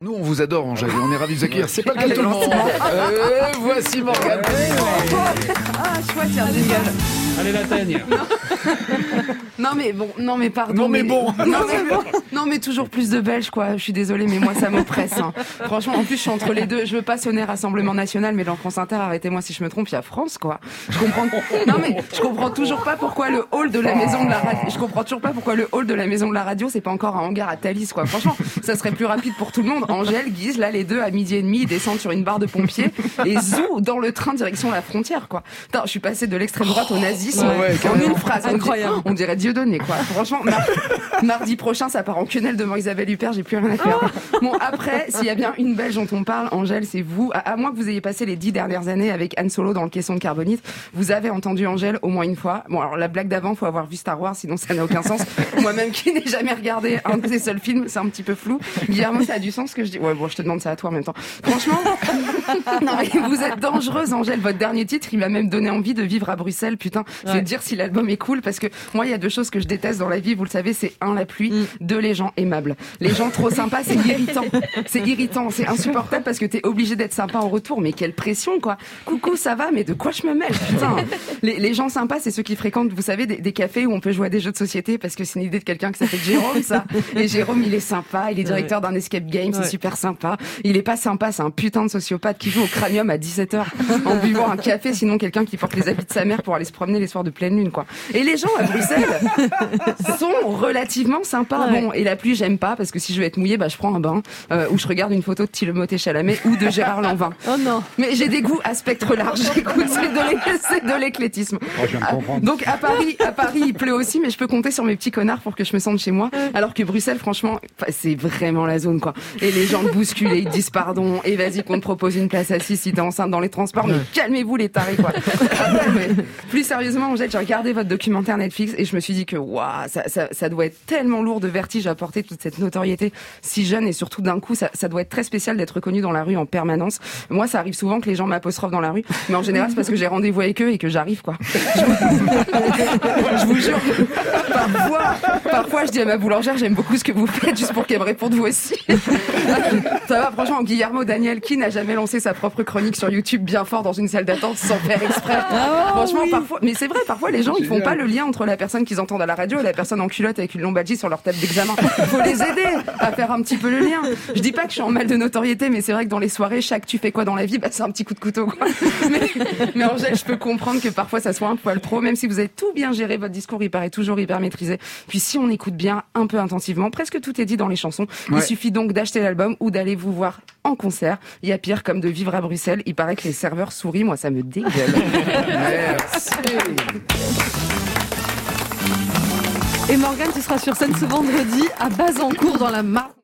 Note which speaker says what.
Speaker 1: Nous, on vous adore, Angèle, on est ravis de vous accueillir. C'est pas le cas de tout le monde. Voici Morgane.
Speaker 2: Ah, chouette, tiens, génial.
Speaker 3: Allez, la teigne.
Speaker 2: Non mais bon, non mais pardon.
Speaker 1: Non mais bon.
Speaker 2: Non mais toujours plus de Belges quoi. Je suis désolée mais moi ça m'oppresse. Hein. Franchement, en plus je suis entre les deux. Je veux pas sonner Rassemblement National, mais dans France Inter, arrêtez-moi si je me trompe, il y a France quoi. Je comprends. Non mais je comprends toujours pas pourquoi le hall de la maison de la radio. Je comprends toujours pas pourquoi le hall de la maison de la radio c'est pas encore un hangar à Thalys quoi. Franchement, ça serait plus rapide pour tout le monde. Angèle, Guise, là les deux à 12h30 ils descendent sur une barre de pompiers et zou dans le train direction la frontière quoi. Putain, je suis passée de l'extrême droite au nazisme en une phrase.
Speaker 4: Incroyable.
Speaker 2: On dirait Dieudonné quoi. Franchement, mardi prochain, ça part en quenelle devant Isabelle Huppert, j'ai plus rien à faire. Bon, après, s'il y a bien une Belge dont on parle, Angèle, c'est vous. À moins que vous ayez passé les 10 dernières années avec Han Solo dans le caisson de carbonite, vous avez entendu Angèle au moins une fois. Bon, alors la blague d'avant, faut avoir vu Star Wars, sinon ça n'a aucun sens. Moi-même qui n'ai jamais regardé un de ses seuls films, c'est un petit peu flou. Guillermo, ça a du sens ce que je dis. Ouais, bon, je te demande ça à toi en même temps. Franchement, non mais vous êtes dangereuse, Angèle. Votre dernier titre, il m'a même donné envie de vivre à Bruxelles. Putain, je vais te dire si l'album est cool, parce que moi, il y a deux choses que je déteste dans la vie, vous le savez, c'est un, la pluie, deux, les gens aimables. Les gens trop sympas, c'est irritant. C'est irritant, c'est insupportable parce que t'es obligé d'être sympa en retour. Mais quelle pression, quoi. Coucou, ça va, mais de quoi je me mêle, putain. Les gens sympas, c'est ceux qui fréquentent, vous savez, des cafés où on peut jouer à des jeux de société, parce que c'est une idée de quelqu'un qui s'appelle Jérôme, ça. Et Jérôme, il est sympa, il est directeur d'un escape game, c'est super sympa. Il est pas sympa, c'est un putain de sociopathe qui joue au cranium à 17h en buvant un café, sinon quelqu'un qui porte les habits de sa mère pour aller se promener les soirs de pleine lune, quoi. Et les gens à Bruxelles sont relativement sympas. Bon, et la pluie, j'aime pas, parce que si je veux être mouillée, bah, je prends un bain, ou je regarde une photo de Timothée Chalamet ou de Gérard Lanvin.
Speaker 4: Oh non.
Speaker 2: Mais j'ai des goûts à spectre large. Écoute, c'est de l'éclectisme.
Speaker 3: Oh, je viens de comprendre.
Speaker 2: Donc, à Paris, il pleut aussi, mais je peux compter sur mes petits connards pour que je me sente chez moi. Alors que Bruxelles, franchement, c'est vraiment la zone, quoi. Et les gens te bousculent, ils te disent pardon, et vas-y qu'on te propose une place assise si t'es enceinte dans les transports, mais calmez-vous les tarés, quoi. Après, mais plus sérieusement, Angèle, j'ai regardé votre documentaire Netflix et je me suis dit que waouh, ça doit être tellement lourd de vertige à porter toute cette notoriété si jeune, et surtout d'un coup, ça doit être très spécial d'être reconnu dans la rue en permanence. Moi, ça arrive souvent que les gens m'apostrophent dans la rue, mais en général, c'est parce que j'ai rendez-vous avec eux et que j'arrive, quoi. Je vous jure, parfois, je dis à ma boulangère, j'aime beaucoup ce que vous faites, juste pour qu'elle me réponde vous aussi. Ça va, franchement, Guillermo Daniel, qui n'a jamais lancé sa propre chronique sur YouTube bien fort dans une salle d'attente sans faire exprès. Franchement, parfois, mais c'est vrai, parfois les gens ils font pas le lien entre la personne qu'ils entendent à la radio et la personne en culotte avec une lombalgie sur leur table d'examen. Faut les aider à faire un petit peu le lien. Je dis pas que je suis en mal de notoriété, mais c'est vrai que dans les soirées, chaque tu fais quoi dans la vie, bah c'est un petit coup de couteau, quoi. Mais Angèle, je peux comprendre que parfois ça soit un poil trop, même si vous avez tout bien géré, votre discours il paraît toujours hyper maîtrisé. Puis si on écoute bien, un peu intensivement, presque tout est dit dans les chansons. Il suffit donc d'acheter l'album ou d'aller vous voir en concert. Il y a pire comme de vivre à Bruxelles. Il paraît que les serveurs sourient, moi ça me dégueule.
Speaker 1: Merci.
Speaker 4: Et Morgane, tu seras sur scène ce vendredi à Bazancourt dans la Marne.